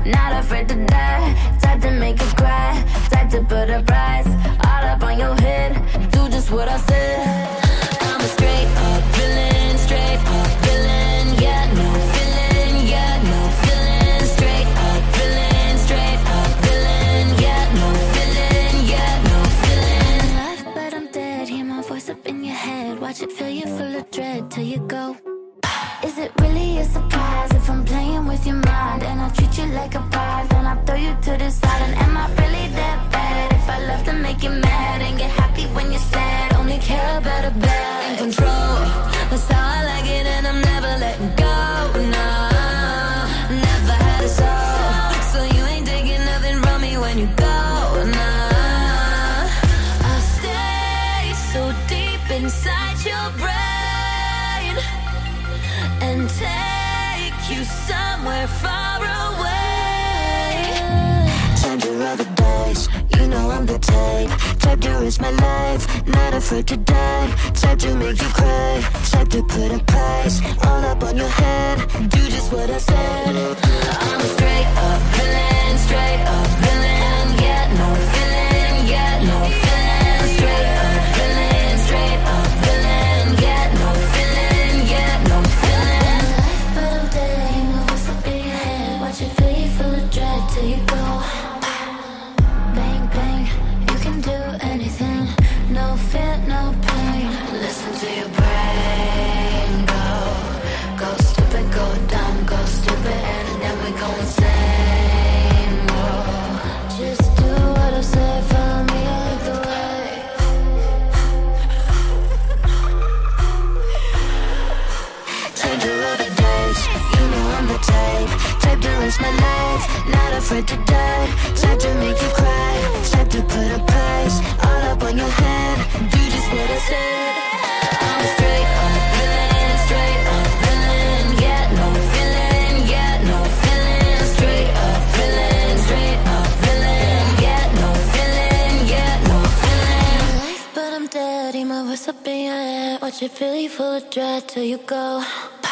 not afraid to die. Type to make you cry, type to put a price all up on your head. Do just what I said. I'm a straight up villain, straight up villain. Yeah, no feeling, yeah, no feeling. Straight up villain, straight up villain. Yeah, no feeling, yeah, no feeling. Alive, but I'm dead. Hear my voice up in your head. Watch it fill you full of dread till you go. Is it really a surprise if I'm playing with your mind and I treat you like a prize? Then I throw you to the side. And am I really that bad? If I love to make you mad and get happy when you're sad, only care about a bad. In control, that's how I like it, and I'm never letting go. Nah, never had a soul, so you ain't taking nothing from me when you go. Nah, I'll stay so deep inside your brain and take you somewhere far away. Time to roll the dice, you know I'm the type to risk my life, not afraid to die. Type to make you cry, type to put a price all up on your head. Do just what I said. I'm a straight up villain, straight up villain. Yeah, no feeling, yeah, no feeling. Straight up villain, straight up villain. Yeah, no feeling, yeah, no feeling. But I'm dead, you know what's up in your head. Watch it fill you full of dread till you go. Bang, bang, you can do anything. No fear, no pain. Listen to your brain. Go stupid, go dumb, go stupid, and then we go insane. Whoa. Just do what I say, follow me, I lead the way. Time to roll the dice, you know I'm the type to risk my life, not afraid to die. Type to make you cry, type to put a price all up on your head. Do just what I said. I'm a straight up villain, straight up villain. Yeah, no feeling, yeah, no feeling. Straight up villain, straight up villain. Yeah, no feeling, yeah, no feeling. Life, but I'm dead. Hear my voice up in your head. Watch it fill you full of dread till you go.